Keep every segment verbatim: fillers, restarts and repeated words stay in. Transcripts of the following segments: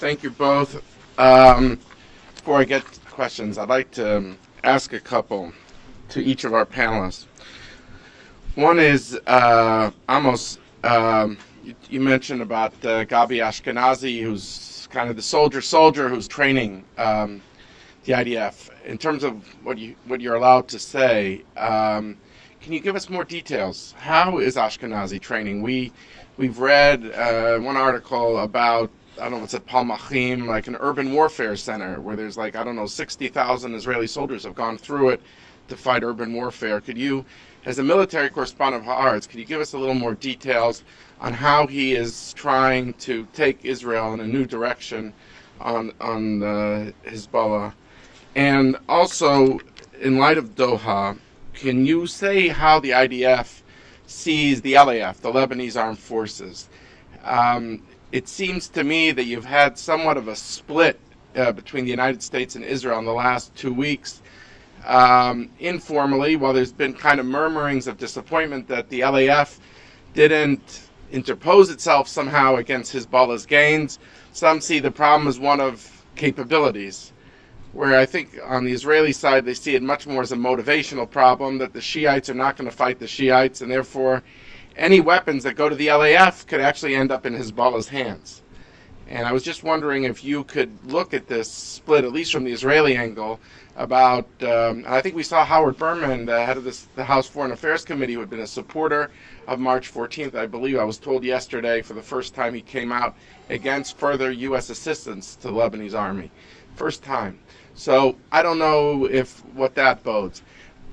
Thank you both. Um, before I get to questions, I'd like to um, ask a couple to each of our panelists. One is uh, Amos. Um, you, you mentioned about uh, Gabi Ashkenazi, who's kind of the soldier soldier who's training um, the I D F. In terms of what you what you're allowed to say, um, can you give us more details? How is Ashkenazi training? We we've read uh, one article about, I don't know what's at Palmachim, like an urban warfare center where there's like, I don't know, sixty thousand Israeli soldiers have gone through it to fight urban warfare. Could you, as a military correspondent of Haaretz, could you give us a little more details on how he is trying to take Israel in a new direction on on uh, Hezbollah? And also, in light of Doha, can you say how the I D F sees the L A F, the Lebanese Armed Forces? Um, it seems to me that you've had somewhat of a split uh, between the United States and Israel in the last two weeks. Um, informally, while there's been kind of murmurings of disappointment that the L A F didn't interpose itself somehow against Hezbollah's gains, some see the problem as one of capabilities, where I think on the Israeli side they see it much more as a motivational problem, that the Shiites are not going to fight the Shiites, and therefore any weapons that go to the L A F could actually end up in Hezbollah's hands. And I was just wondering if you could look at this split, at least from the Israeli angle, about, um, I think we saw Howard Berman, the head of this, the House Foreign Affairs Committee, who had been a supporter of March fourteenth. I believe I was told yesterday for the first time he came out against further U S assistance to the Lebanese army. First time. So I don't know if what that bodes.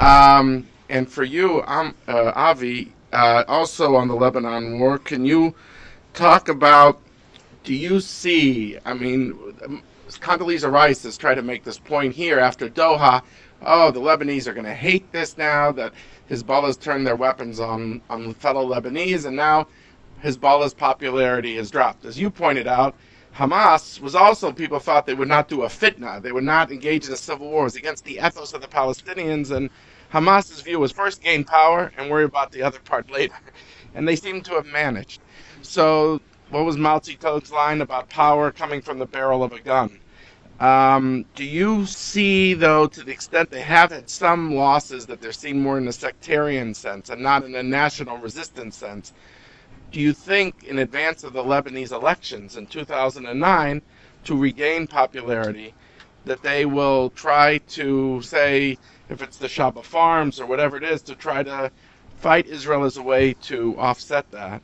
Um, and for you, um, uh, Avi, uh, also on the Lebanon war, can you talk about, do you see, I mean, Condoleezza Rice has tried to make this point here after Doha, oh, the Lebanese are going to hate this now, that Hezbollah's turned their weapons on, on fellow Lebanese, and now Hezbollah's popularity has dropped. As you pointed out, Hamas was also, people thought they would not do a fitna, they would not engage in a civil war. It was against the ethos of the Palestinians, and Hamas's view was first gain power and worry about the other part later. And they seem to have managed. So what was Mao Zedong's line about power coming from the barrel of a gun? Um, do you see, though, to the extent they have had some losses, that they're seen more in a sectarian sense and not in a national resistance sense? Do you think, in advance of the Lebanese elections in two thousand nine, to regain popularity, that they will try to, say, if it's the Shaba Farms or whatever it is, to try to fight Israel as a way to offset that?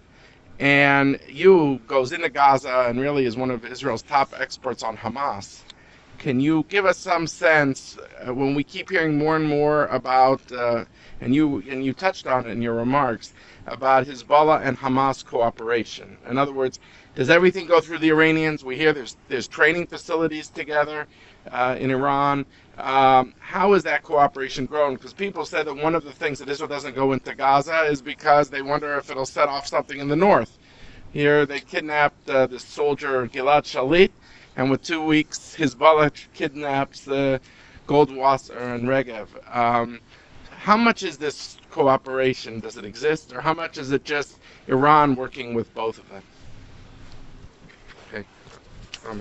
And you goes into Gaza and really is one of Israel's top experts on Hamas. Can you give us some sense, uh, when we keep hearing more and more about, uh, and you and you touched on it in your remarks, about Hezbollah and Hamas cooperation? In other words, does everything go through the Iranians? We hear there's there's training facilities together uh, in Iran. Um, how has that cooperation grown? Because people said that one of the things that Israel doesn't go into Gaza is because they wonder if it'll set off something in the north. Here they kidnapped uh, the soldier Gilad Shalit, and with two weeks, Hezbollah kidnaps the Goldwasser and Regev. Um, how much is this cooperation? Does it exist, or how much is it just Iran working with both of them? Okay. Um,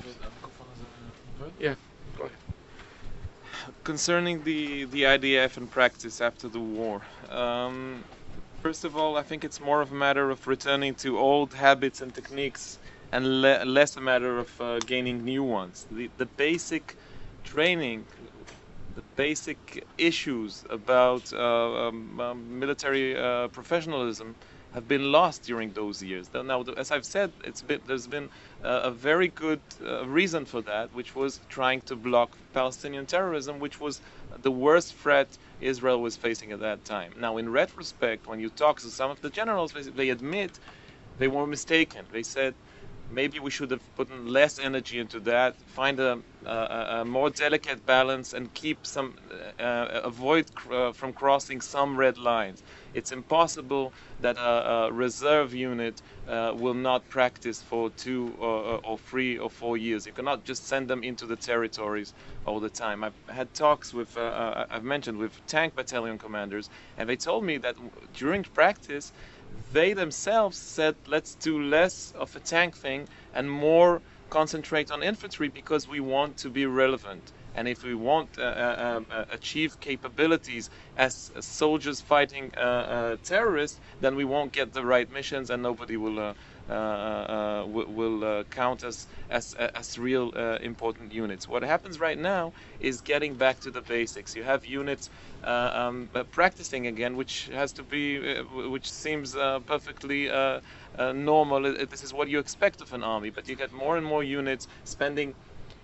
yeah, go ahead. Concerning the, the I D F in practice after the war, um, first of all, I think it's more of a matter of returning to old habits and techniques and le less a matter of uh, gaining new ones. The, the basic training, the basic issues about uh, um, um, military uh, professionalism have been lost during those years. Now, as I've said, it's been, there's been uh, a very good uh, reason for that, which was trying to block Palestinian terrorism, which was the worst threat Israel was facing at that time. Now, in retrospect, when you talk to some of the generals, they admit they were mistaken. They said, maybe we should have put less energy into that, find a, a, a more delicate balance, and keep some, uh, avoid uh, from crossing some red lines. It's impossible that a, a reserve unit uh, will not practice for two or, or three or four years. You cannot just send them into the territories all the time. I've had talks with, uh, I've mentioned, with tank battalion commanders, and they told me that during practice, they themselves said, let's do less of a tank thing and more concentrate on infantry because we want to be relevant. And if we want uh, uh, uh, achieve capabilities as, as soldiers fighting uh, uh, terrorists, then we won't get the right missions, and nobody will uh, uh, uh, will, will uh, count us as as real uh, important units. What happens right now is getting back to the basics. You have units uh, um, uh, practicing again, which has to be, uh, which seems uh, perfectly uh, uh, normal. It, this is what you expect of an army, but you get more and more units spending,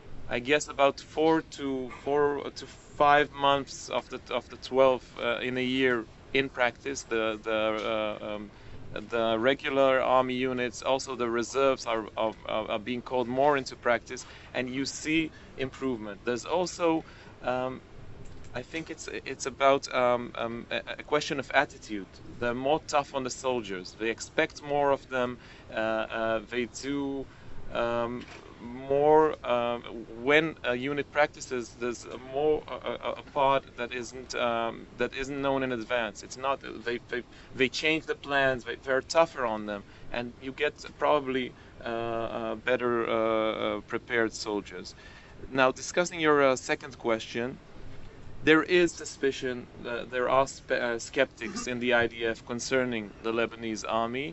I guess, about four to four to five months of the of the twelve uh, in a year in practice. The the uh, um, the regular army units, also the reserves, are, are are being called more into practice, and you see improvement. There's also, um, I think it's it's about um, um, a question of attitude. They're more tough on the soldiers. They expect more of them. Uh, uh, they do. Um, more uh, when a unit practices, there's a more a, a part that isn't um, that isn't known in advance. It's not they they, they change the plans. They, they're tougher on them, and you get probably uh, uh, better uh, uh, prepared soldiers. Now, discussing your uh, second question, there is suspicion that there are spe uh, skeptics in the I D F concerning the Lebanese army.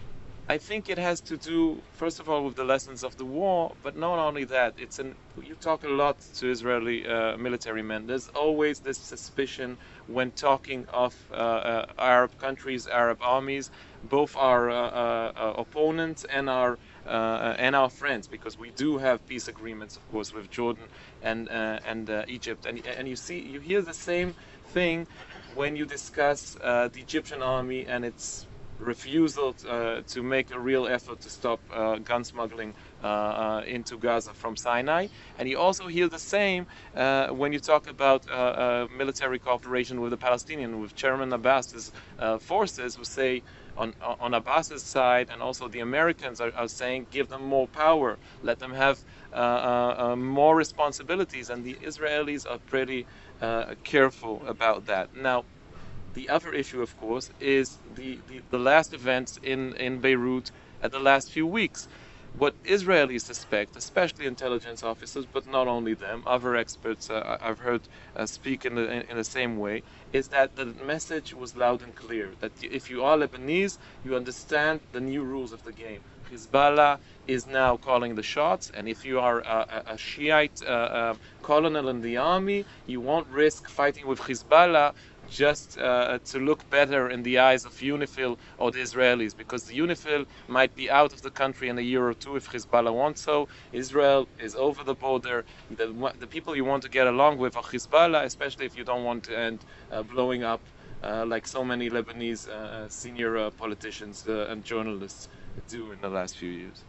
I think it has to do, first of all, with the lessons of the war, but not only that. It's an you talk a lot to Israeli uh, military men. There's always this suspicion when talking of uh, uh, Arab countries, Arab armies, both our uh, uh, opponents and our uh, and our friends, because we do have peace agreements, of course, with Jordan and uh, and uh, Egypt, and and you see you hear the same thing when you discuss uh, the Egyptian army and its refusal uh, to make a real effort to stop uh, gun smuggling uh, uh, into Gaza from Sinai. And you also hear the same uh, when you talk about uh, uh, military cooperation with the Palestinians, with Chairman Abbas's uh, forces, who say on, on Abbas's side, and also the Americans are, are saying, give them more power, let them have uh, uh, uh, more responsibilities, and the Israelis are pretty uh, careful about that. Now, the other issue, of course, is the, the, the last events in, in Beirut at the last few weeks. What Israelis suspect, especially intelligence officers, but not only them, other experts uh, I've heard uh, speak in the, in, in the same way, is that the message was loud and clear, that if you are Lebanese, you understand the new rules of the game. Hezbollah is now calling the shots, and if you are a, a Shiite uh, uh, colonel in the army, you won't risk fighting with Hezbollah just uh, to look better in the eyes of UNIFIL or the Israelis, because the UNIFIL might be out of the country in a year or two if Hezbollah wants so. Israel is over the border. The, the people you want to get along with are Hezbollah, especially if you don't want to end uh, blowing up uh, like so many Lebanese uh, senior uh, politicians uh, and journalists do in the last few years.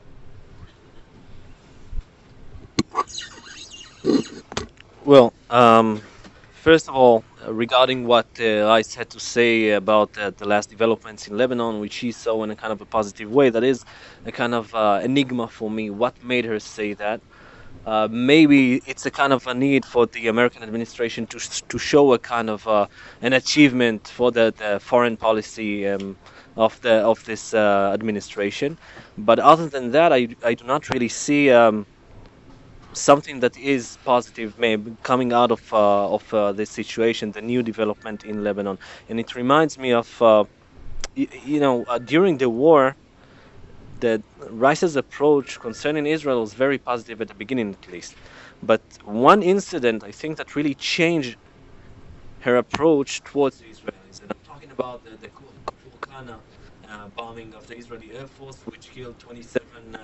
Well, um, first of all, uh, regarding what uh, Rice had to say about uh, the last developments in Lebanon, which she saw in a kind of a positive way, that is a kind of uh, enigma for me. What made her say that? Uh, maybe it's a kind of a need for the American administration to to show a kind of uh, an achievement for the, the foreign policy um, of the of this uh, administration. But other than that, I I do not really see Um, something that is positive maybe coming out of uh, of uh, this situation, the new development in Lebanon. And it reminds me of uh, you, you know uh, during the war, that Rice's approach concerning Israel was very positive at the beginning, at least. But one incident, I think, that really changed her approach towards the Israelis, and I'm talking about the, the Kfar Kana uh, bombing of the Israeli Air Force, which killed twenty-seven uh,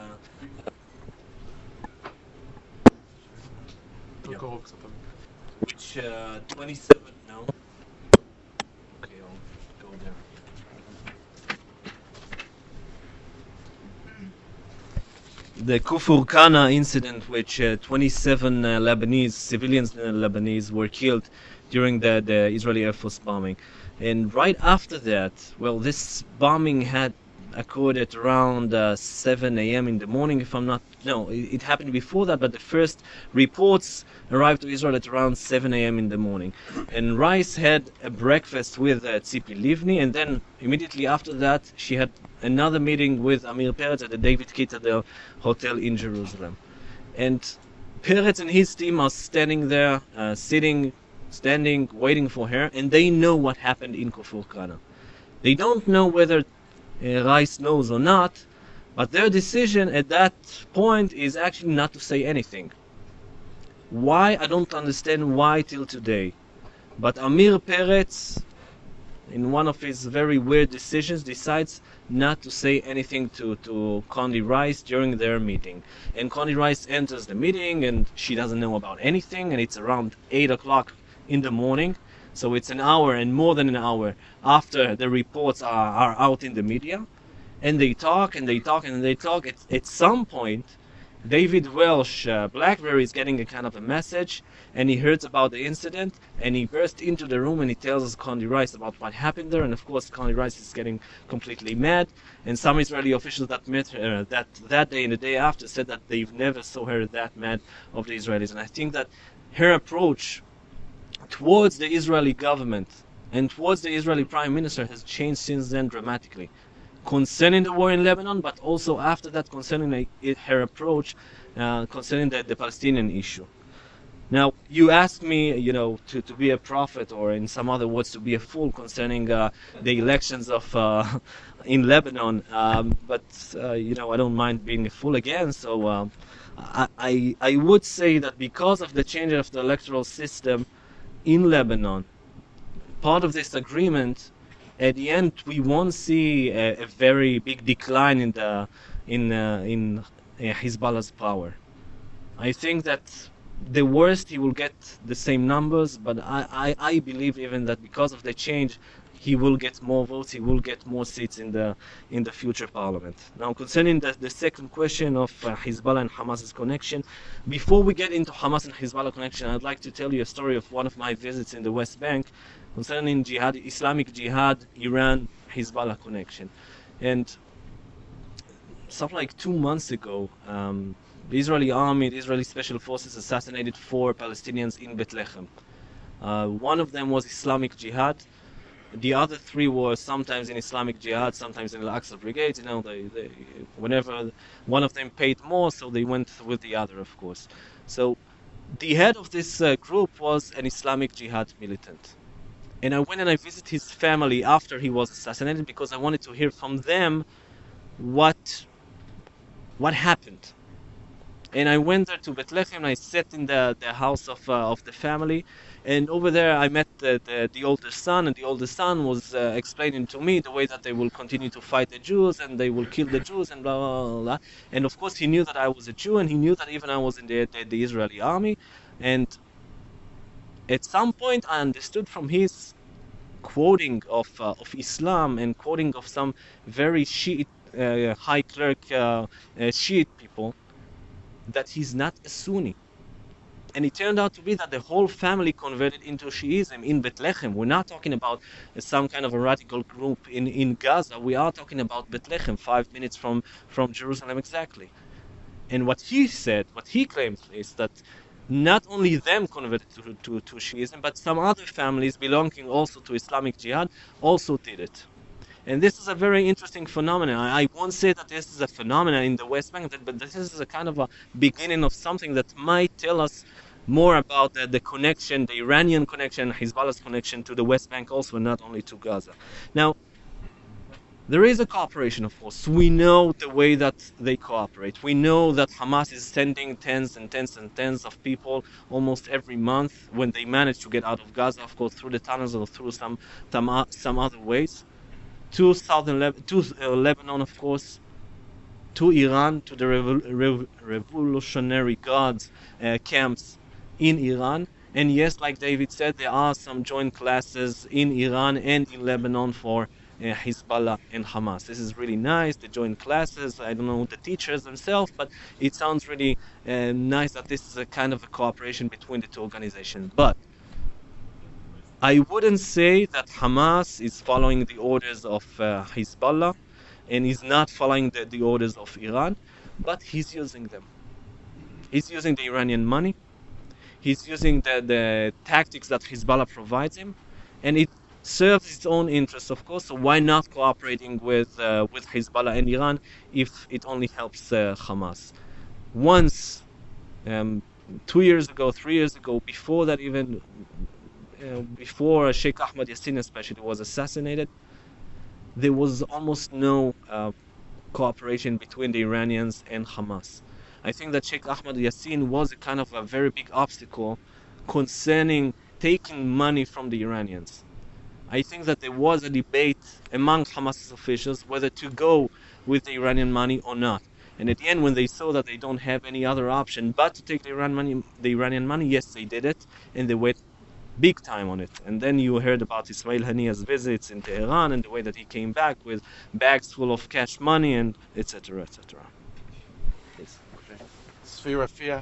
Yeah. Which uh, twenty-seven? No. Okay, I'll go there. The Kfar Kana incident, which uh, twenty-seven uh, Lebanese civilians, uh, Lebanese, were killed during the, the Israeli Air Force bombing, and right after that, well, this bombing had occurred at around uh, seven a m in the morning, if I'm not, no, it, it happened before that, but the first reports arrived to Israel at around seven a m in the morning. And Rice had a breakfast with uh, Tzipi Livni, and then immediately after that, she had another meeting with Amir Peretz at the David Kitt at the hotel in Jerusalem. And Peretz and his team are standing there, uh, sitting, standing, waiting for her, and they know what happened in Kfur Kana. They don't know whether uh, Rice knows or not, but their decision at that point is actually not to say anything. Why? I don't understand why till today. But Amir Peretz, in one of his very weird decisions, decides not to say anything to, to Condi Rice during their meeting. And Condi Rice enters the meeting, and she doesn't know about anything, and it's around eight o'clock in the morning. So it's an hour and more than an hour after the reports are, are out in the media. And they talk, and they talk, and they talk. At, at some point, David Welsh, uh, BlackBerry, is getting a kind of a message, and he hears about the incident, and he bursts into the room and he tells us Condi Rice about what happened there. And of course, Condi Rice is getting completely mad. And some Israeli officials that met her that that day and the day after said that they've never saw her that mad of the Israelis. And I think that her approach towards the Israeli government and towards the Israeli prime minister has changed since then dramatically, concerning the war in Lebanon, but also after that concerning it, her approach uh, concerning the, the Palestinian issue. Now, you asked me, you know, to, to be a prophet, or in some other words, to be a fool concerning uh, the elections of uh, in Lebanon. Um, but uh, you know, I don't mind being a fool again. So um, I, I I would say that because of the change of the electoral system in Lebanon, part of this agreement, at the end, we won't see a, a very big decline in the in uh, in uh, Hezbollah's power. I think that the worst, he will get the same numbers, but I, I, I believe even that because of the change, he will get more votes, he will get more seats in the in the future parliament. Now, concerning the, the second question of uh, Hezbollah and Hamas's connection, before we get into Hamas and Hezbollah connection, I'd like to tell you a story of one of my visits in the West Bank concerning jihad, Islamic Jihad, Iran, Hezbollah connection. And something like two months ago, um, the Israeli army, the Israeli special forces assassinated four Palestinians in Bethlehem. Uh, one of them was Islamic Jihad. The other three were sometimes in Islamic Jihad, sometimes in Al-Aqsa Brigade. You know, they, they, whenever one of them paid more, so they went with the other, of course. So the head of this uh, group was an Islamic Jihad militant. And I went and I visited his family after he was assassinated because I wanted to hear from them what, what happened. And I went there to Bethlehem, and I sat in the, the house of, uh, of the family. And over there, I met the, the, the older son, and the older son was uh, explaining to me the way that they will continue to fight the Jews, and they will kill the Jews, and blah, blah, blah, blah. And of course, he knew that I was a Jew, and he knew that even I was in the, the, the Israeli army. And at some point, I understood from his quoting of, uh, of Islam and quoting of some very Shiite, uh, high clerk uh, uh, Shiite people, that he's not a Sunni. And it turned out to be that the whole family converted into Shiism in Bethlehem. We're not talking about uh, some kind of a radical group in, in Gaza. We are talking about Bethlehem, five minutes from, from Jerusalem exactly. And what he said, what he claims, is that not only them converted to, to, to Shiism, but some other families belonging also to Islamic Jihad also did it. And this is a very interesting phenomenon. I won't say that this is a phenomenon in the West Bank, but this is a kind of a beginning of something that might tell us more about the, the connection, the Iranian connection, Hezbollah's connection to the West Bank also, not only to Gaza. Now, there is a cooperation, of course. We know the way that they cooperate. We know that Hamas is sending tens and tens and tens of people almost every month when they manage to get out of Gaza, of course, through the tunnels or through some, some, some other ways. To southern Leb to uh, Lebanon, of course, to Iran, to the Revol Rev Revolutionary Guards uh, camps in Iran. And yes, like David said, there are some joint classes in Iran and in Lebanon for uh, Hezbollah and Hamas. This is really nice, the joint classes. I don't know the teachers themselves, but it sounds really uh, nice that this is a kind of a cooperation between the two organizations. But I wouldn't say that Hamas is following the orders of uh, Hezbollah and is not following the, the orders of Iran, but he's using them. He's using the Iranian money. He's using the, the tactics that Hezbollah provides him, and it serves its own interests, of course. So why not cooperating with uh, with Hezbollah and Iran if it only helps uh, Hamas? Once Um, two years ago, three years ago, before that even, uh, before Sheikh Ahmad Yassin especially was assassinated, there was almost no uh, cooperation between the Iranians and Hamas. I think that Sheikh Ahmad Yassin was a kind of a very big obstacle concerning taking money from the Iranians. I think that there was a debate among Hamas officials whether to go with the Iranian money or not. And at the end, when they saw that they don't have any other option but to take the Iran money, the Iranian money, yes, they did it, and they went big time on it. And then you heard about Ismail Hania's visits in Tehran and the way that he came back with bags full of cash money and et cetera, et cetera. Yes. Sfira Fia.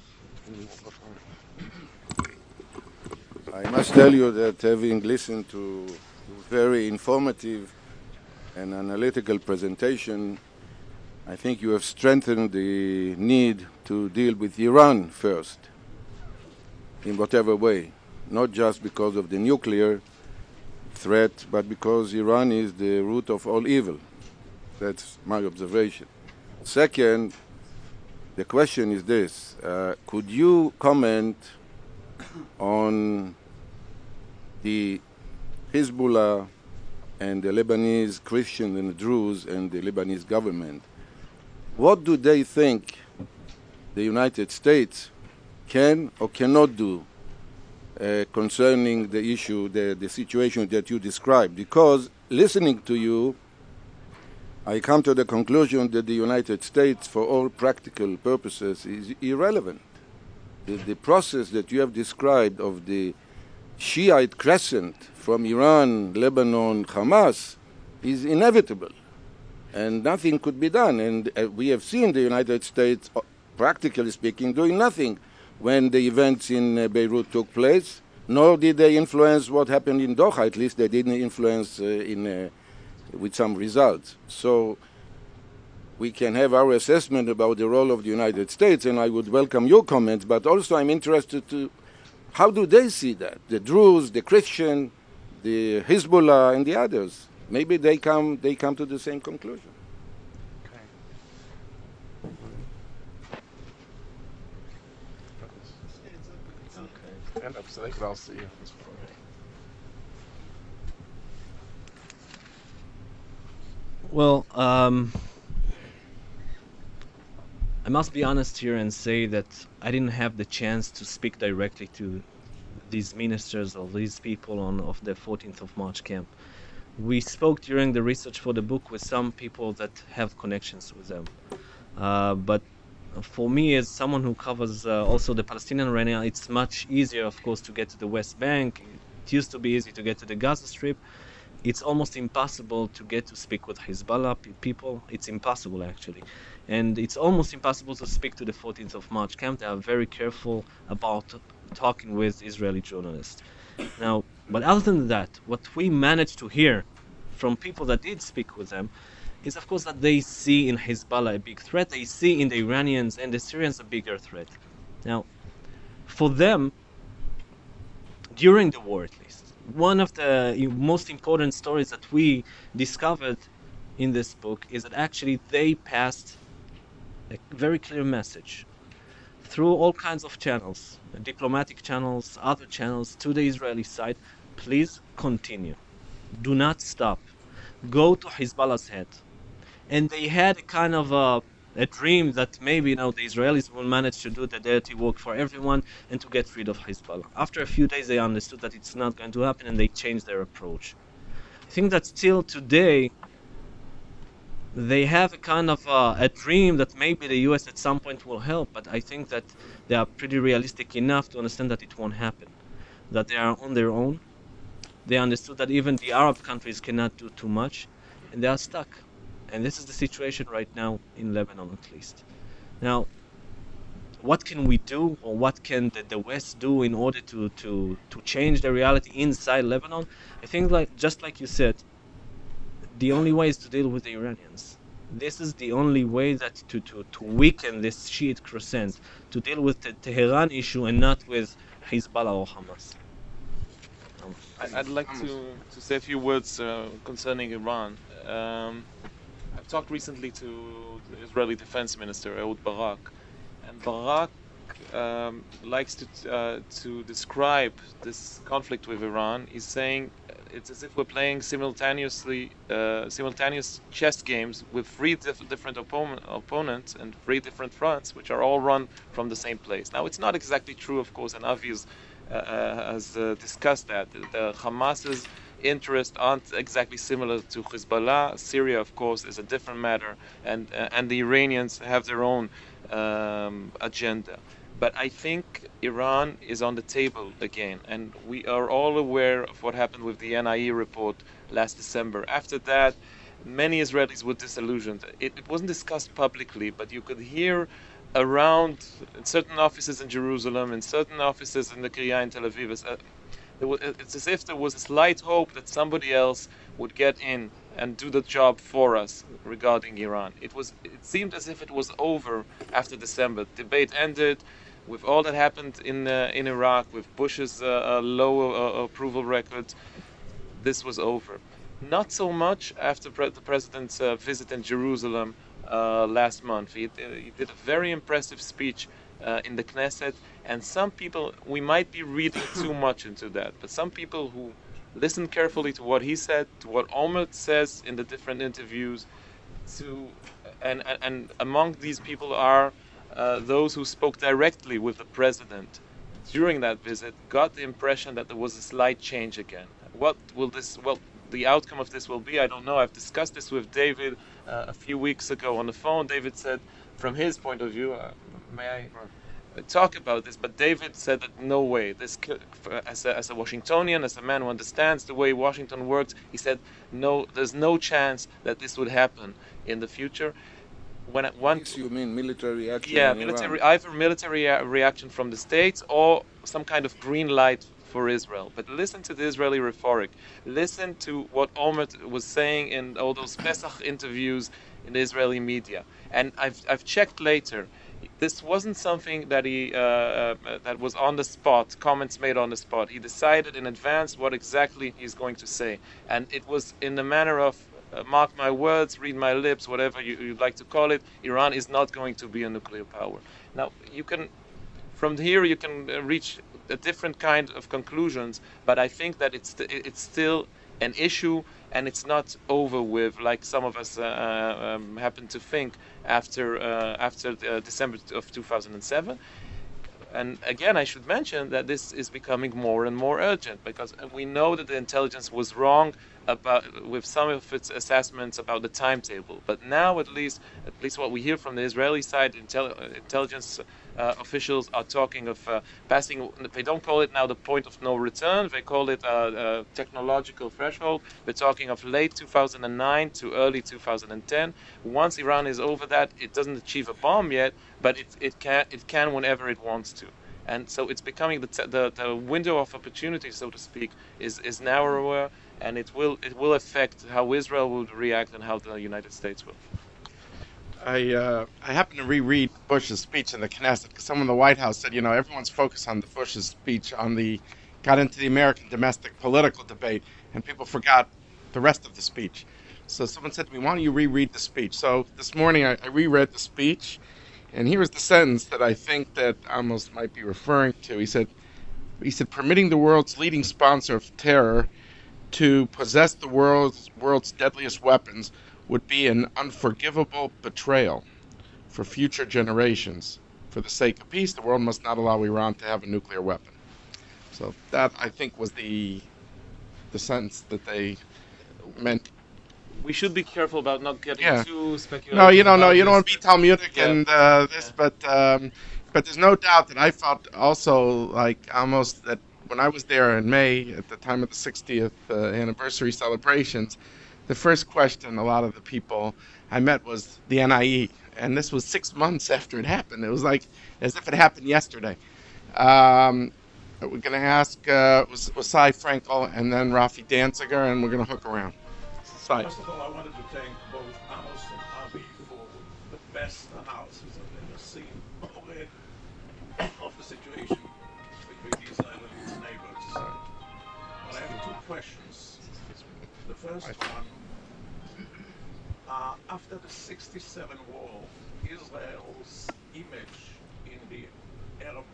I must tell you that having listened to very informative and analytical presentation, I think you have strengthened the need to deal with Iran first, in whatever way, not just because of the nuclear threat, but because Iran is the root of all evil. That's my observation. Second, the question is this. Uh, could you comment on the Hezbollah and the Lebanese Christians and the Druze and the Lebanese government? What do they think the United States can or cannot do uh, concerning the issue, the, the situation that you described? Because listening to you, I come to the conclusion that the United States, for all practical purposes, is irrelevant. The, the process that you have described of the Shiite crescent from Iran, Lebanon, Hamas is inevitable, and nothing could be done. And uh, we have seen the United States, uh, practically speaking, doing nothing when the events in uh, Beirut took place, nor did they influence what happened in Doha. At least they didn't influence uh, in, uh, with some results. So we can have our assessment about the role of the United States, and I would welcome your comments, but also I'm interested to how do they see that? The Druze, the Christian, the Hezbollah, and the others. Maybe they come, they come to the same conclusion. Okay. Okay. Stand up so they can all see you. Well, um, I must be honest here and say that I didn't have the chance to speak directly to these ministers or these people on of the fourteenth of March camp. We spoke during the research for the book with some people that have connections with them. Uh, but for me, as someone who covers uh, also the Palestinian arena, it's much easier, of course, to get to the West Bank. It used to be easy to get to the Gaza Strip. It's almost impossible to get to speak with Hezbollah people. It's impossible, actually. And it's almost impossible to speak to the fourteenth of March camp. They are very careful about talking with Israeli journalists. Now, but other than that, what we managed to hear from people that did speak with them is, of course, that they see in Hezbollah a big threat. They see in the Iranians and the Syrians a bigger threat. Now, for them, during the war at least, one of the most important stories that we discovered in this book is that actually they passed a very clear message through all kinds of channels, diplomatic channels, other channels, to the Israeli side. Please continue. Do not stop. Go to Hezbollah's head. And they had a kind of a, a dream that maybe you know the Israelis will manage to do the dirty work for everyone and to get rid of Hezbollah. After a few days, they understood that it's not going to happen, and they changed their approach. I think that still today, they have a kind of uh, a dream that maybe the U S at some point will help, but I think that they are pretty realistic enough to understand that it won't happen, that they are on their own. They understood that even the Arab countries cannot do too much, and they are stuck. And this is the situation right now in Lebanon, at least. Now, what can we do, or what can the, the West do in order to, to, to change the reality inside Lebanon? I think, like just like you said, the only way is to deal with the Iranians. This is the only way that to, to, to weaken this Shiite crescent, to deal with the Tehran issue and not with Hezbollah or Hamas. Um, I- I'd like to, to say a few words uh, concerning Iran. Um, I've talked recently to the Israeli Defense Minister, Ehud Barak, and Barak um, likes to uh, to describe this conflict with Iran. He's saying it's as if we're playing simultaneously uh, simultaneous chess games with three diff- different oppo- opponents and three different fronts, which are all run from the same place. Now, it's not exactly true, of course, and Avi has, uh, uh, has uh, discussed that. The Hamas's interests aren't exactly similar to Hezbollah. Syria, of course, is a different matter, and uh, and the Iranians have their own um, agenda. But I think Iran is on the table again, and we are all aware of what happened with the N I E report last December. After that, many Israelis were disillusioned. It, it wasn't discussed publicly, but you could hear around in certain offices in Jerusalem, in certain offices in the Kriya in Tel Aviv, it's, uh, there was, it's as if there was a slight hope that somebody else would get in and do the job for us regarding Iran. It was. It seemed as if it was over after December. Debate ended. With all that happened in uh, in Iraq, with Bush's uh, uh, low uh, approval record, this was over. Not so much after pre- the president's uh, visit in Jerusalem uh, last month. He, uh, he did a very impressive speech uh, in the Knesset, and some people, we might be reading too much into that, but some people who listen carefully to what he said, to what Olmert says in the different interviews, to and and, and among these people are uh, those who spoke directly with the president during that visit, got the impression that there was a slight change again. What will this, well, the outcome of this will be, I don't know. I've discussed this with David uh, a few weeks ago on the phone. David said, from his point of view, uh, may I uh, talk about this? But David said that no way. This, as a, as a Washingtonian, as a man who understands the way Washington works, he said, no, there's no chance that this would happen in the future. When at one, You mean military action? yeah, in military, Iran? either military uh, reaction from the states or some kind of green light for Israel. But listen to the Israeli rhetoric. Listen to what Olmert was saying in all those Pesach interviews in the Israeli media. And I've I've checked later. This wasn't something that he uh, uh, that was on the spot, comments made on the spot. He decided in advance what exactly he's going to say, and it was in the manner of uh, mark my words, read my lips, whatever you, you'd like to call it. Iran is not going to be a nuclear power. Now, you can, from here, you can uh, reach a different kind of conclusions, but I think that it's it's still an issue, and it's not over with, like some of us uh, um, happen to think after uh, after uh, December of two thousand seven. And again, I should mention that this is becoming more and more urgent, because we know that the intelligence was wrong about with some of its assessments about the timetable. But now, at least, at least what we hear from the Israeli side, intel- intelligence uh, officials are talking of uh, passing. They don't call it now the point of no return. They call it a, a technological threshold. They're talking of late two thousand nine to early two thousand ten. Once Iran is over that, it doesn't achieve a bomb yet, but it it can it can whenever it wants to. And so it's becoming the, t- the the window of opportunity, so to speak, is is narrower, and it will it will affect how Israel will react and how the United States will. I uh, I happened to reread Bush's speech in the Knesset, because someone in the White House said, you know, everyone's focused on the Bush's speech on the got into the American domestic political debate, and people forgot the rest of the speech. So someone said to me, why don't you reread the speech? So this morning I, I reread the speech, and here was the sentence that I think that Amos might be referring to. He said, he said, permitting the world's leading sponsor of terror to possess the world's world's deadliest weapons would be an unforgivable betrayal for future generations. For the sake of peace, the world must not allow Iran to have a nuclear weapon. So that, I think, was the the sentence that they meant. We should be careful about not getting Yeah. too speculative. No, you don't know. about You don't this, want to be but- Talmudic Yeah. and uh, this, Yeah. but um, but there's no doubt that I felt also like almost that when I was there in May at the time of the sixtieth uh, anniversary celebrations, the first question a lot of the people I met was the N I E, and this was six months after it happened. It was like as if it happened yesterday. Um, we're going to ask uh, Cy Frankel and then Rafi Danziger, and we're going to hook around. Cy. First of all, I wanted to thank both Amos and Avi for the best analysis I've ever seen of it, of the situation between Israel and its neighbors. But I have two questions. The first one, uh, after the sixty-seven war, Israel's image in the Arab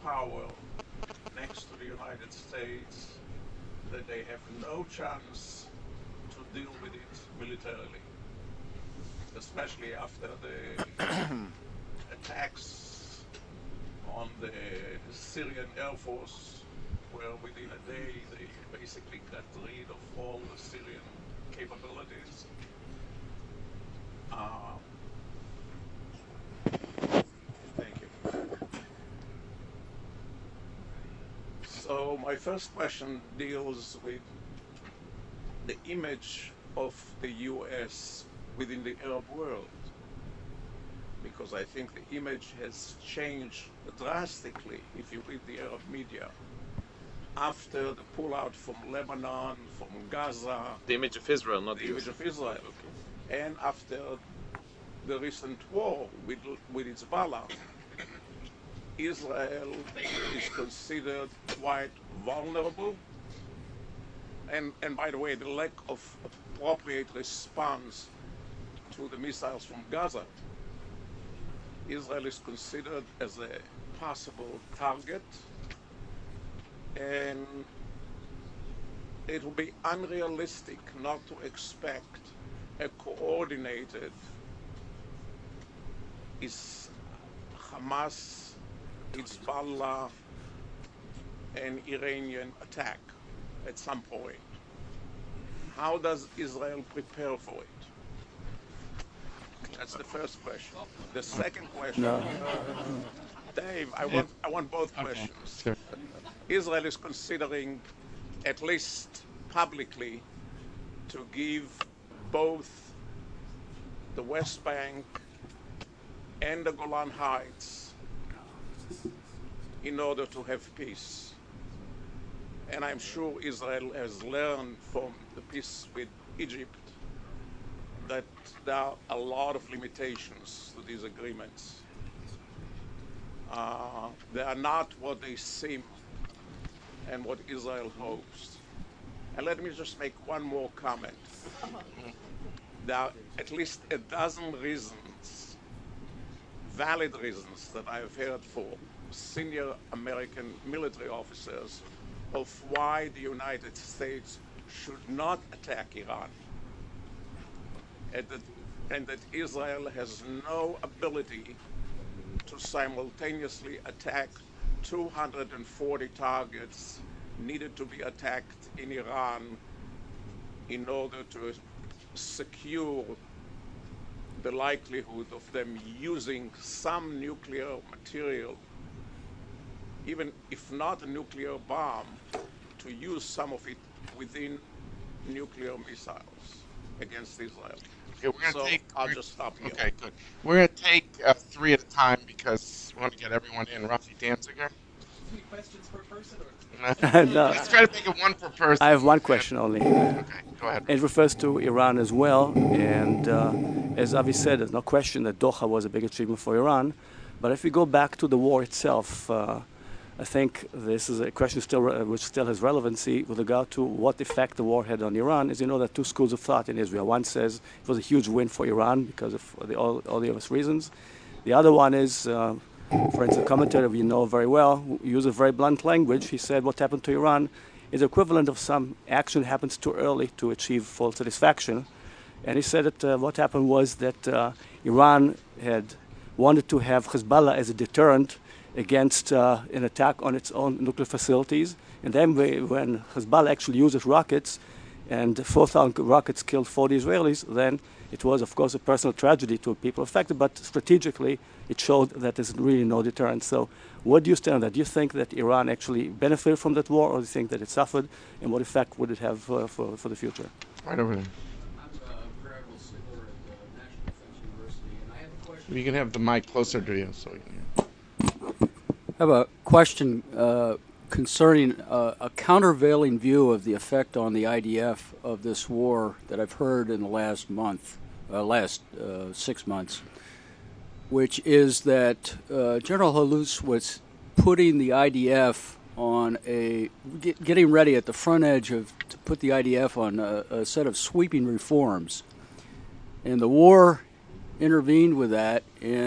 power next to the United States, that they have no chance to deal with it militarily, especially after the attacks on the Syrian Air Force, where within a day they basically got rid of all the Syrian capabilities. Uh, thank you. So my first question deals with the image of the U S within the Arab world, because I think the image has changed drastically if you read the Arab media after the pullout from Lebanon, from Gaza, The image of Israel, not the the image of Israel, and after the recent war with, with Hezbollah. Israel is considered quite vulnerable, and, and by the way, the lack of appropriate response to the missiles from Gaza, Israel is considered as a possible target, and it will be unrealistic not to expect a coordinated is Hamas, Hezbollah, and Iranian attack at some point. How does Israel prepare for it? That's the first question. The second question, No. Dave, I want I want both questions. Sure. Israel is considering, at least publicly, to give both the West Bank and the Golan Heights in order to have peace. And I'm sure Israel has learned from the peace with Egypt that there are a lot of limitations to these agreements. Uh, they are not what they seem and what Israel hopes. And let me just make one more comment. There are at least a dozen reasons, valid reasons, that I've heard for senior American military officers of why the United States should not attack Iran, and that, and that Israel has no ability to simultaneously attack two hundred forty targets needed to be attacked in Iran in order to secure the likelihood of them using some nuclear material, even if not a nuclear bomb, to use some of it within nuclear missiles against Israel. Okay, we're gonna So take. I'll we're- just stop here. Okay, good. We're gonna take uh, three at a time because we want to get everyone in. Rafi Danziger. Any questions per person? Or? No. Let's try to make it one per person. I have one question only. Okay, go ahead. It refers to Iran as well, and uh, as Avi said, there's no question that Doha was a big achievement for Iran. But if we go back to the war itself, uh, I think this is a question still uh, which still has relevancy with regard to what effect the war had on Iran. As you know, there are two schools of thought in Israel. One says it was a huge win for Iran because of the, all, all the obvious reasons. The other one is, uh, for instance, a commentator we know very well, who used a very blunt language. He said what happened to Iran is equivalent of some action that happens too early to achieve full satisfaction. And he said that uh, what happened was that uh, Iran had wanted to have Hezbollah as a deterrent against uh, an attack on its own nuclear facilities. And then we, when Hezbollah actually uses rockets and four thousand rockets killed forty Israelis, then it was, of course, a personal tragedy to people affected, but strategically it showed that there's really no deterrent. So what do you stand on that? Do you think that Iran actually benefited from that war, or do you think that it suffered, and what effect would it have uh, for, for the future? Right over there. I'm uh, Greg Sigler at the National Defense University, and I have a question. You can have the mic closer to you so we can hear. I have a question uh, concerning uh, a countervailing view of the effect on the I D F of this war that I've heard in the last month, uh, last uh, six months, which is that uh, General Halus was putting the I D F on a, get, getting ready at the front edge of, to put the I D F on a, a set of sweeping reforms. And the war intervened with that and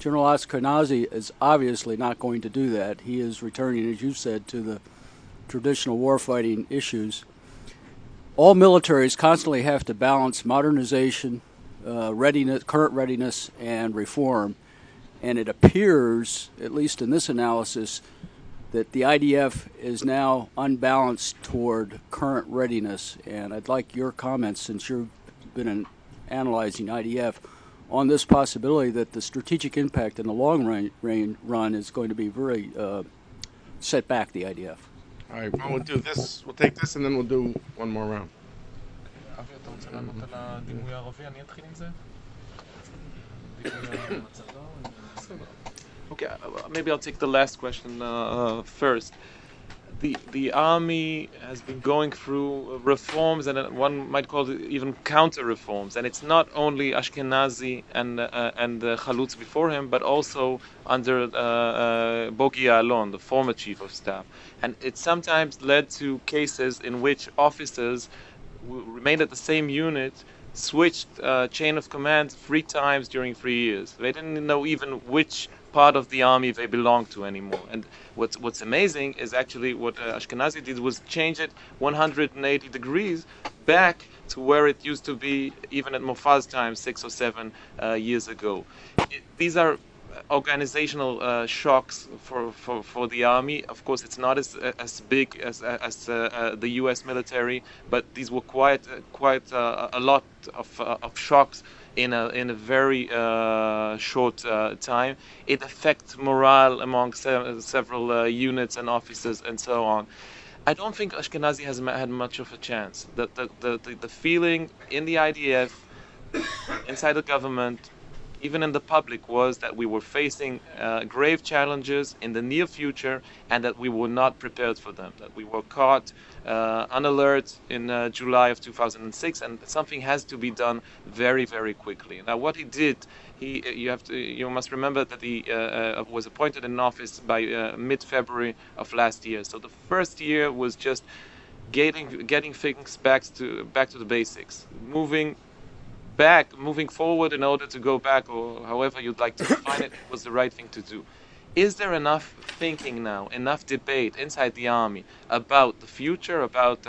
General Ashkenazi is obviously not going to do that. He is returning, as you said, to the traditional warfighting issues. All militaries constantly have to balance modernization, uh, readiness, current readiness, and reform. And it appears, at least in this analysis, that the I D F is now unbalanced toward current readiness. And I'd like your comments, since you've been in analyzing I D F, on this possibility that the strategic impact in the long run, run, run is going to be very uh, set back the I D F. All right, well, we'll do this. We'll take this, and then we'll do one more round. אבי, אתה רוצה לענות על הדימוי הערבי? אני אתחיל עם זה? דימוי הצבא? Okay, uh, maybe I'll take the last question uh, uh, first. The the army has been going through reforms, and uh, one might call it even counter reforms. And it's not only Ashkenazi and uh, and uh, Chalutz before him, but also under uh, uh, Bogi Ya'alon, the former chief of staff. And it sometimes led to cases in which officers who remained at the same unit switched uh, chain of command three times during three years. They didn't know even which part of the army they belonged to anymore. And what's what's amazing is actually what uh, Ashkenazi did was change it one hundred eighty degrees back to where it used to be even at Mofaz time six or seven uh, years ago. It, these are organizational uh, shocks for, for, for the army. Of course, it's not as as big as as uh, uh, the U S military, but these were quite uh, quite uh, a lot of uh, of shocks in a in a very uh, short uh, time. It affects morale among se- several uh, units and officers and so on. I don't think Ashkenazi has ma- had much of a chance. The the, the the the feeling in the I D F, inside the government, even in the public, was that we were facing uh, grave challenges in the near future and that we were not prepared for them, that we were caught uh, unalert in uh, July of two thousand six, and something has to be done very, very quickly. Now, what he did, he you have to you must remember that he uh, uh, was appointed in office by uh, mid-February of last year. So the first year was just getting getting things back to back to the basics, moving back, moving forward in order to go back, or however you'd like to define it, was the right thing to do. Is there enough thinking now, enough debate inside the army about the future, about uh,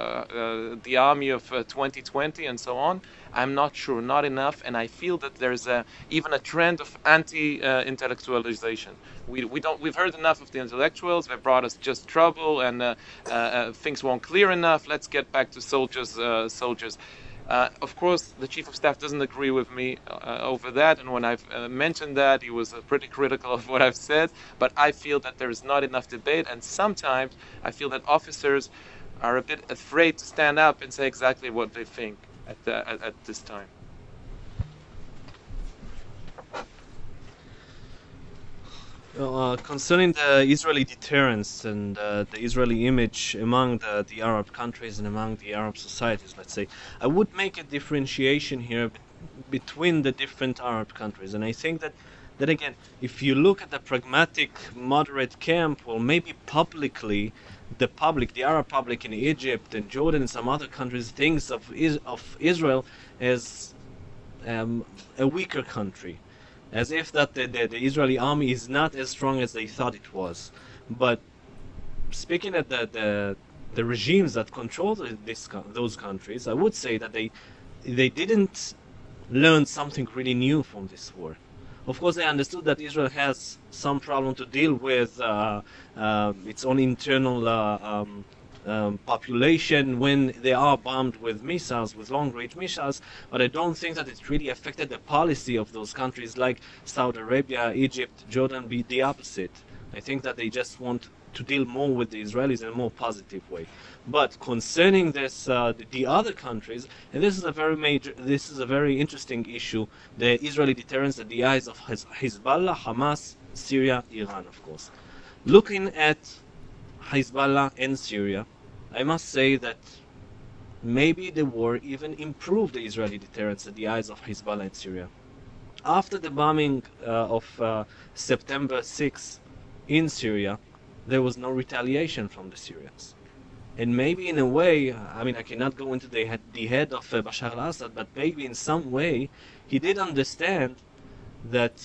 uh, the army of uh, twenty twenty and so on? I'm not sure, not enough, and I feel that there's a, even a trend of anti-intellectualization. Uh, we we don't we've heard enough of the intellectuals. They brought us just trouble, and uh, uh, uh, things weren't clear enough. Let's get back to soldiers, uh, soldiers. Uh, of course, the Chief of Staff doesn't agree with me uh, over that, and when I've uh, mentioned that, he was uh, pretty critical of what I've said, but I feel that there is not enough debate, and sometimes I feel that officers are a bit afraid to stand up and say exactly what they think at, the, at, at this time. Well, uh, concerning the Israeli deterrence and uh, the Israeli image among the, the Arab countries and among the Arab societies, let's say, I would make a differentiation here be- between the different Arab countries. And I think that, that again, if you look at the pragmatic, moderate camp, well, maybe publicly, the public, the Arab public in Egypt and Jordan and some other countries, thinks of, is- of Israel as um, a weaker country, as if that the, the, the Israeli army is not as strong as they thought it was. But speaking of the the, the regimes that control this those countries, I would say that they they didn't learn something really new from this war. Of course, they understood that Israel has some problem to deal with uh, uh, its own internal uh, um, Um, population when they are bombed with missiles, with long-range missiles, but I don't think that it really affected the policy of those countries like Saudi Arabia, Egypt, Jordan, be the opposite. I think that they just want to deal more with the Israelis in a more positive way. But concerning this, uh, the, the other countries, and this is a very major, this is a very interesting issue, the Israeli deterrence at the eyes of Hez- Hezbollah, Hamas, Syria, Iran, of course. Looking at Hezbollah and Syria, I must say that maybe the war even improved the Israeli deterrence at the eyes of Hezbollah and Syria. After the bombing uh, of uh, September sixth in Syria, there was no retaliation from the Syrians. And maybe in a way, I mean, I cannot go into the head, the head of uh, Bashar al-Assad, but maybe in some way he did understand that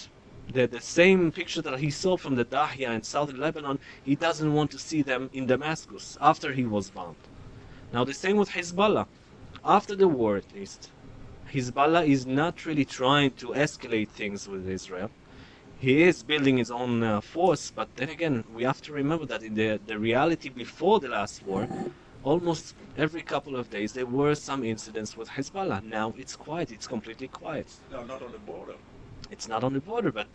the, the same picture that he saw from the Dahya in southern Lebanon, he doesn't want to see them in Damascus after he was bombed. Now the same with Hezbollah. After the war, at least, Hezbollah is not really trying to escalate things with Israel. He is building his own uh, force, but then again, we have to remember that in the, the reality before the last war, almost every couple of days there were some incidents with Hezbollah. Now it's quiet, it's completely quiet. No, not on the border. It's not on the border, but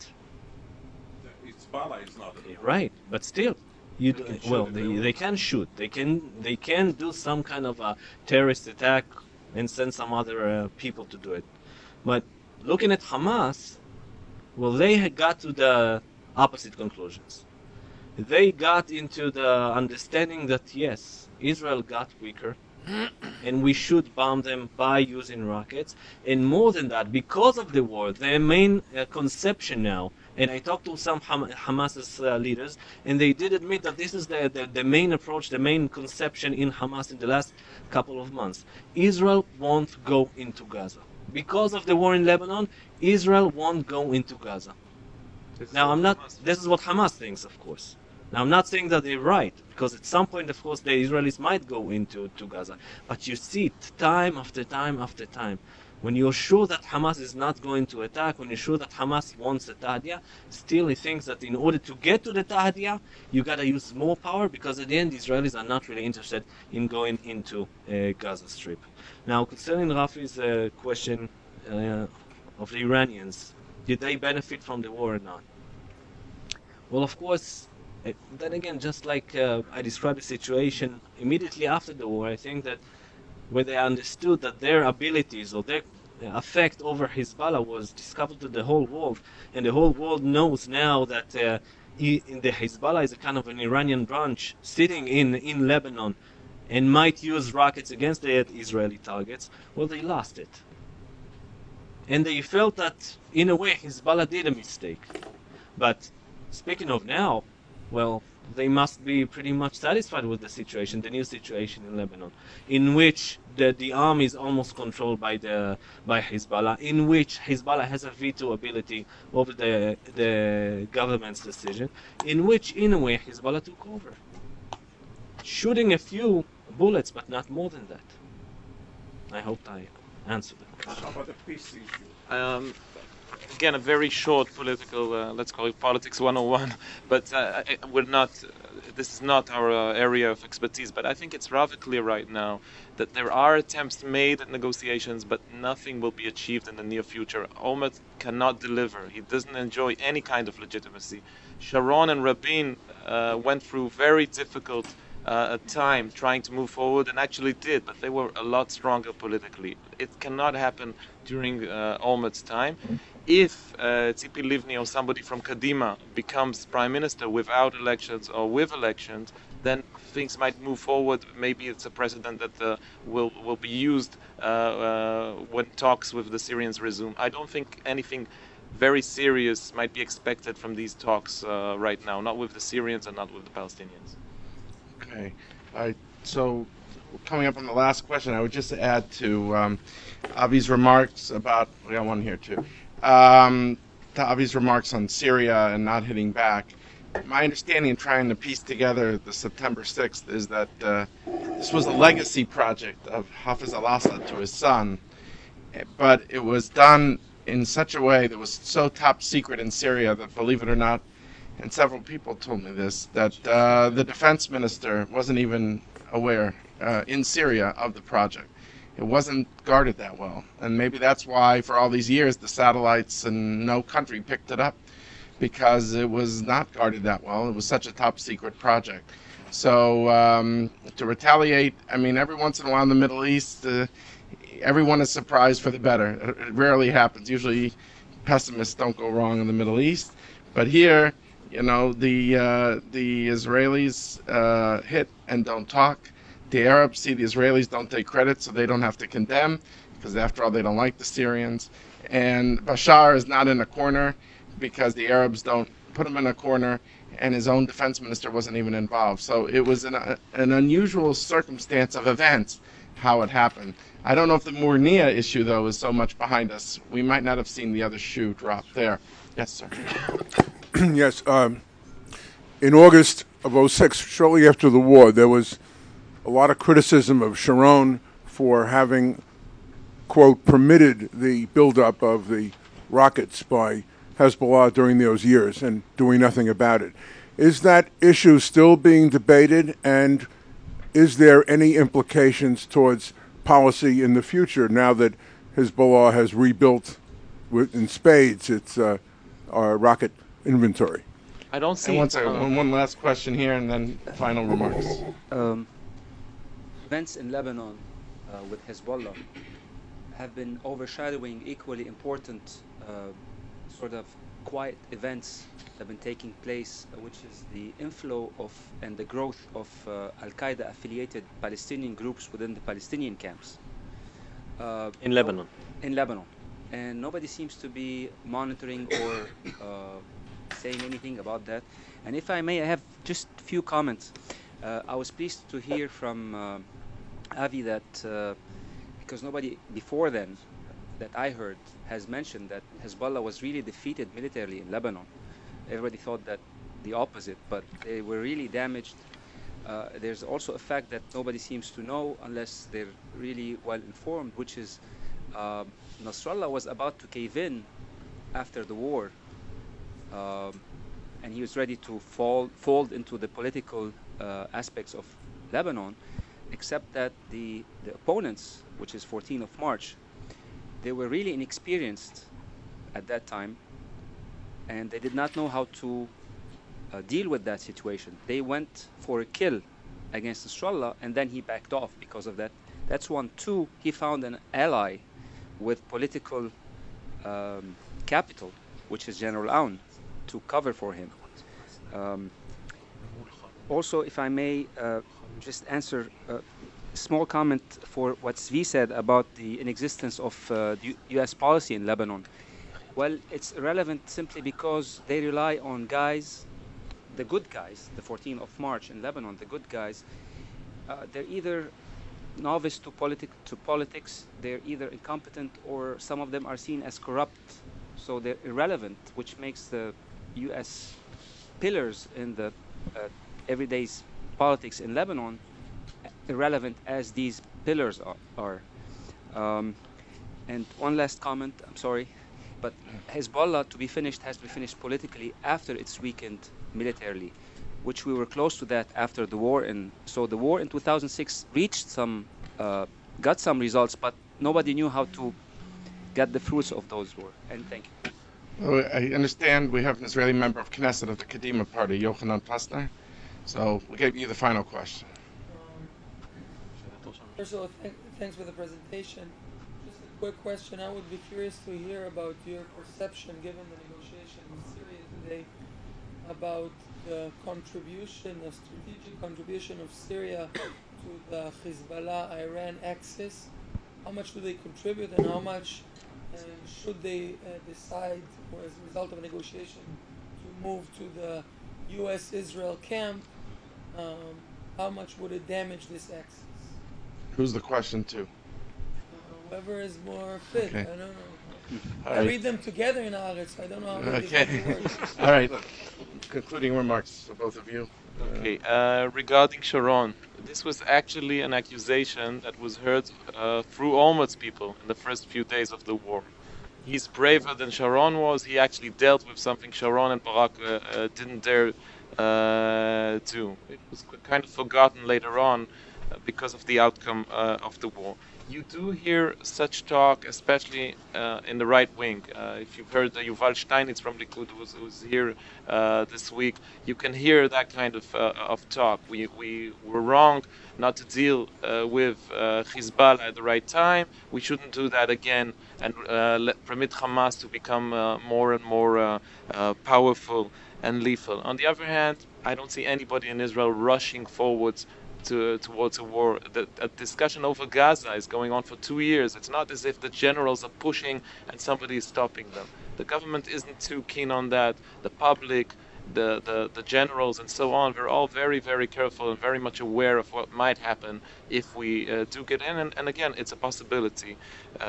Hezbollah is not on the border. right, but still, you They do, can shoot well, if they, they want. they can shoot. They can they can do some kind of a terrorist attack and send some other uh, people to do it. But looking at Hamas, well, they had got to the opposite conclusions. They got into the understanding that yes, Israel got weaker, and we should bomb them by using rockets. And more than that, because of the war, their main uh, conception now, and I talked to some Ham- Hamas's uh, leaders, and they did admit that this is the, the, the main approach, the main conception in Hamas in the last couple of months. Israel won't go into Gaza. Because of the war in Lebanon, Israel won't go into Gaza. This is Now, what I'm not, Hamas- this is what Hamas thinks, of course. Now, I'm not saying that they're right, because at some point, of course, the Israelis might go into to Gaza. But you see it time after time after time. When you're sure that Hamas is not going to attack, when you're sure that Hamas wants a Tahdia, still he thinks that in order to get to the Tahdia, you gotta use more power, because at the end, the Israelis are not really interested in going into uh, Gaza Strip. Now, concerning Rafi's uh, question uh, of the Iranians, did they benefit from the war or not? Well, of course, uh, then again, just like uh, I described the situation immediately after the war, I think that when they understood that their abilities or their uh, effect over Hezbollah was discovered to the whole world, and the whole world knows now that uh, he, in the Hezbollah is a kind of an Iranian branch sitting in, in Lebanon and might use rockets against the Israeli targets, well, they lost it. And they felt that, in a way, Hezbollah did a mistake. But speaking of now, well, they must be pretty much satisfied with the situation, the new situation in Lebanon, in which the, the army is almost controlled by the by Hezbollah, in which Hezbollah has a veto ability over the the government's decision, in which, in a way, Hezbollah took over, shooting a few bullets, but not more than that. I hope I answered the question. How about the peace issue? Um, again, a very short political, uh, let's call it politics one oh one, but uh, I- we're not, uh, this is not our uh, area of expertise, but I think it's rather clear right now that there are attempts made at negotiations, but nothing will be achieved in the near future. Olmert cannot deliver. He doesn't enjoy any kind of legitimacy. Sharon and Rabin uh, went through very difficult uh, time trying to move forward, and actually did, but they were a lot stronger politically. It cannot happen during uh, Olmert's time. If uh, Tzipi Livni or somebody from Kadima becomes prime minister without elections or with elections, then things might move forward. Maybe it's a precedent that uh, will will be used uh, uh, when talks with the Syrians resume. I don't think anything very serious might be expected from these talks uh, right now, not with the Syrians and not with the Palestinians. Okay. I, so, coming up on the last question, I would just add to um, Avi's remarks about, we got one here too, um, to Avi's remarks on Syria and not hitting back. My understanding in trying to piece together the September sixth is that uh, this was a legacy project of Hafiz al-Assad to his son, but it was done in such a way that was so top secret in Syria that, believe it or not, and several people told me this, that uh, the defense minister wasn't even aware uh, in Syria of the project. It wasn't guarded that well. And maybe that's why for all these years the satellites and no country picked it up, because it was not guarded that well. It was such a top secret project. So um, to retaliate, I mean, every once in a while in the Middle East, uh, everyone is surprised for the better. It rarely happens. Usually pessimists don't go wrong in the Middle East. But here, you know, the uh, the Israelis uh, hit and don't talk. The Arabs see the Israelis don't take credit, so they don't have to condemn, because after all, they don't like the Syrians. And Bashar is not in a corner because the Arabs don't put him in a corner, and his own defense minister wasn't even involved. So it was an, uh, an unusual circumstance of events how it happened. I don't know if the Murnia issue, though, is so much behind us. We might not have seen the other shoe drop there. Yes, sir. Yes. Um, in August of oh six, shortly after the war, there was a lot of criticism of Sharon for having, quote, permitted the buildup of the rockets by Hezbollah during those years and doing nothing about it. Is that issue still being debated, and is there any implications towards policy in the future now that Hezbollah has rebuilt with, in spades its uh, uh, rocket inventory? I don't see. And one, second, uh, one, one last question here, and then final remarks. Um, events in Lebanon uh, with Hezbollah have been overshadowing equally important uh, sort of quiet events that have been taking place, uh, which is the inflow of and the growth of uh, Al-Qaeda affiliated Palestinian groups within the Palestinian camps. Uh, In Lebanon. In Lebanon. And nobody seems to be monitoring or uh, saying anything about that. And if I may, I have just a few comments. Uh, I was pleased to hear from uh, Avi that, uh, because nobody before then that I heard has mentioned that Hezbollah was really defeated militarily in Lebanon. Everybody thought that the opposite, but they were really damaged. Uh, there's also a fact that nobody seems to know unless they're really well informed, which is uh, Nasrallah was about to cave in after the war, um, and he was ready to fall, fold into the political uh, aspects of Lebanon, except that the, the opponents, which is fourteenth of March, they were really inexperienced at that time, and they did not know how to uh, deal with that situation. They went for a kill against Nasrallah, and then he backed off because of that. That's one. Two, he found an ally with political um, capital, which is General Aoun, to cover for him. Um, also, if I may uh, just answer a small comment for what Zvi said about the inexistence of uh, the U S policy in Lebanon. Well, it's irrelevant simply because they rely on guys, the good guys, the fourteenth of March in Lebanon, the good guys. Uh, they're either novice to, politi to politics, they're either incompetent, or some of them are seen as corrupt. So they're irrelevant, which makes the U S pillars in the uh, everyday politics in Lebanon irrelevant as these pillars are. are. Um, and one last comment, I'm sorry, but Hezbollah, to be finished, has to be finished politically after it's weakened militarily, which we were close to that after the war. And so the war in two thousand six reached some, uh, got some results, but nobody knew how to get the fruits of those wars. And thank you. Well, I understand we have an Israeli member of Knesset of the Kadima Party, Yochanan Plasner. So we'll give you the final question. First of all, th thanks for the presentation. Just a quick question. I would be curious to hear about your perception, given the negotiation in Syria today, about the contribution, the strategic contribution of Syria to the Hezbollah-Iran axis. How much do they contribute, and how much uh, should they uh, decide, or as a result of a negotiation, to move to the U S Israel camp? Um, how much would it damage this axis? Who's the question to? Uh, whoever is more fit. Okay. I don't know. All I right. read them together in Haaretz. I don't know how they Okay. work. All right. Concluding remarks for both of you. Okay, uh, regarding Sharon, this was actually an accusation that was heard uh, through Olmert's people in the first few days of the war. He's braver than Sharon was. He actually dealt with something Sharon and Barak uh, uh, didn't dare uh, do. It was kind of forgotten later on uh, because of the outcome uh, of the war. You do hear such talk, especially uh, in the right wing. Uh, if you've heard uh, Yuval Steinitz from Likud, who was, who was here uh, this week, you can hear that kind of uh, of talk. We we were wrong not to deal uh, with uh, Hezbollah at the right time. We shouldn't do that again and uh, let, permit Hamas to become uh, more and more uh, uh, powerful and lethal. On the other hand, I don't see anybody in Israel rushing forwards To, towards a war. The, a discussion over Gaza is going on for two years. It's not as if the generals are pushing and somebody is stopping them. The government isn't too keen on that. The public the, the, the generals and so on, we're all very, very careful and very much aware of what might happen if we uh, do get in. And, and again, it's a possibility.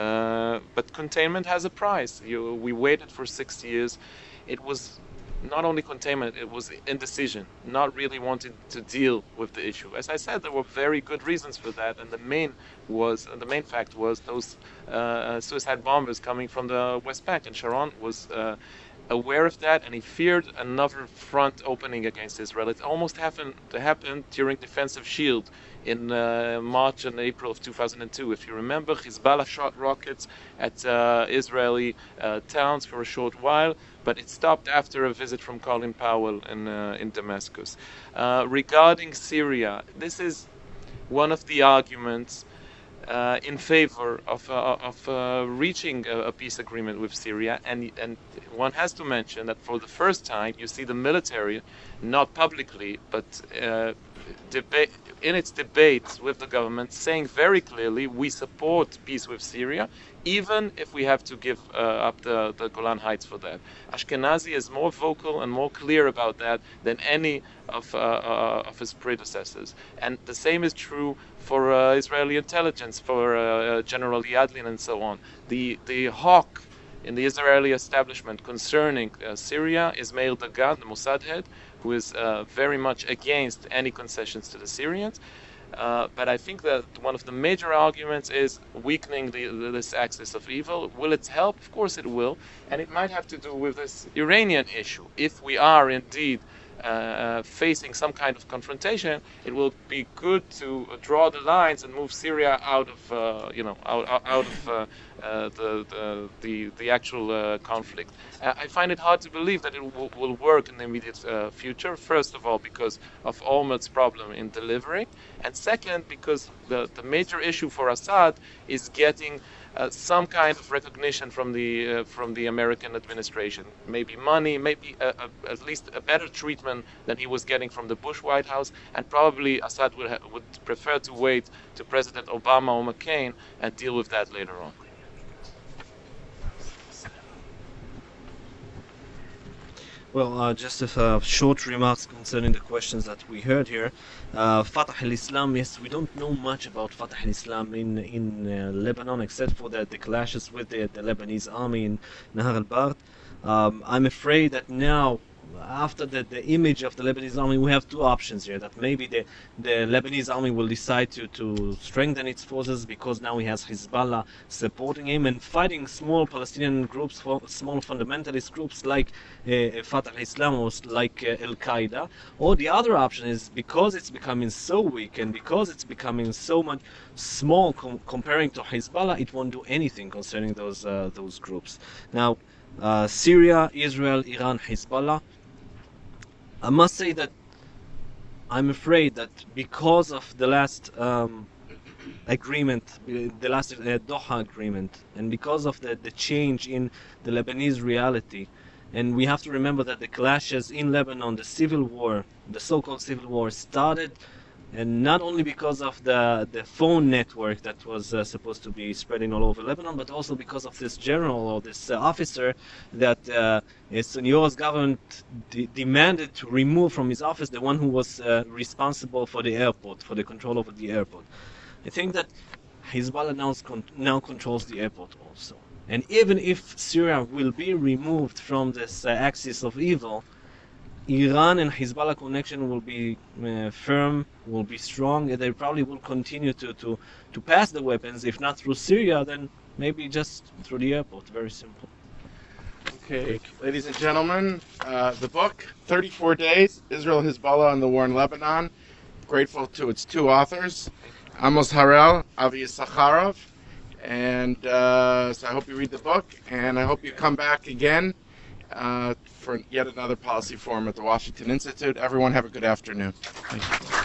Uh, but containment has a price. You, we waited for six years. It was not only containment, it was indecision, not really wanting to deal with the issue. As I said, there were very good reasons for that, and the main was the main fact was those uh, suicide bombers coming from the West Bank, and Sharon was uh, aware of that, and he feared another front opening against Israel. It almost happened to happen during Defensive Shield in uh, March and April of two thousand two. If you remember, Hezbollah shot rockets at uh, Israeli uh, towns for a short while, but it stopped after a visit from Colin Powell in, uh, in Damascus. Uh, regarding Syria, this is one of the arguments uh, in favor of, uh, of uh, reaching a, a peace agreement with Syria, and, and one has to mention that for the first time you see the military, not publicly, but uh, debate, in its debates with the government, saying very clearly we support peace with Syria, even if we have to give uh, up the, the Golan Heights for that. Ashkenazi is more vocal and more clear about that than any of, uh, uh, of his predecessors. And the same is true for uh, Israeli intelligence, for uh, General Yadlin and so on. The, the hawk in the Israeli establishment concerning uh, Syria is Meir Dagan, the Mossad head, who is uh, very much against any concessions to the Syrians. Uh, but I think that one of the major arguments is weakening the, the, this axis of evil. Will it help? Of course it will. And it might have to do with this Iranian issue. If we are indeed uh, facing some kind of confrontation, it will be good to draw the lines and move Syria out of, uh, you know, out, out of uh, uh, the, the, the, the actual uh, conflict. Uh, I find it hard to believe that it will, will work in the immediate uh, future. First of all, because of Olmert's problem in delivering, and second, because the, the major issue for Assad is getting uh, some kind of recognition from the uh, from the American administration, maybe money, maybe a, a, at least a better treatment than he was getting from the Bush White House, and probably Assad would ha would prefer to wait to President Obama or McCain and deal with that later on. Well, uh, just a uh, short remarks concerning the questions that we heard here. Uh, Fatah al-Islam, yes, we don't know much about Fatah al-Islam in in uh, Lebanon, except for the, the clashes with the, the Lebanese army in Nahar al-Bard. Um, I'm afraid that now, after the, the image of the Lebanese army, we have two options here. That maybe the, the Lebanese army will decide to, to strengthen its forces because now he has Hezbollah supporting him and fighting small Palestinian groups, small fundamentalist groups like uh, Fatah al-Islam or like uh, Al-Qaeda. Or the other option is because it's becoming so weak and because it's becoming so much small com comparing to Hezbollah, it won't do anything concerning those, uh, those groups. Now, uh, Syria, Israel, Iran, Hezbollah, I must say that I'm afraid that because of the last um, agreement, the last uh, Doha agreement, and because of the, the change in the Lebanese reality, and we have to remember that the clashes in Lebanon, the civil war, the so-called civil war, started and not only because of the, the phone network that was uh, supposed to be spreading all over Lebanon, but also because of this general or this uh, officer that uh, Sunior's government de demanded to remove from his office, the one who was uh, responsible for the airport, for the control over the airport. I think that Hezbollah now, con now controls the airport also. And even if Syria will be removed from this uh, axis of evil, Iran and Hezbollah connection will be uh, firm, will be strong, and they probably will continue to, to, to pass the weapons, if not through Syria, then maybe just through the airport. Very simple. Okay, ladies and gentlemen, uh, the book, thirty-four days, Israel, Hezbollah, and the War in Lebanon. Grateful to its two authors, Amos Harel, Avi Sakharov. And uh, so I hope you read the book, and I hope you come back again uh, for yet another policy forum at the Washington Institute. Everyone have a good afternoon. Thank you.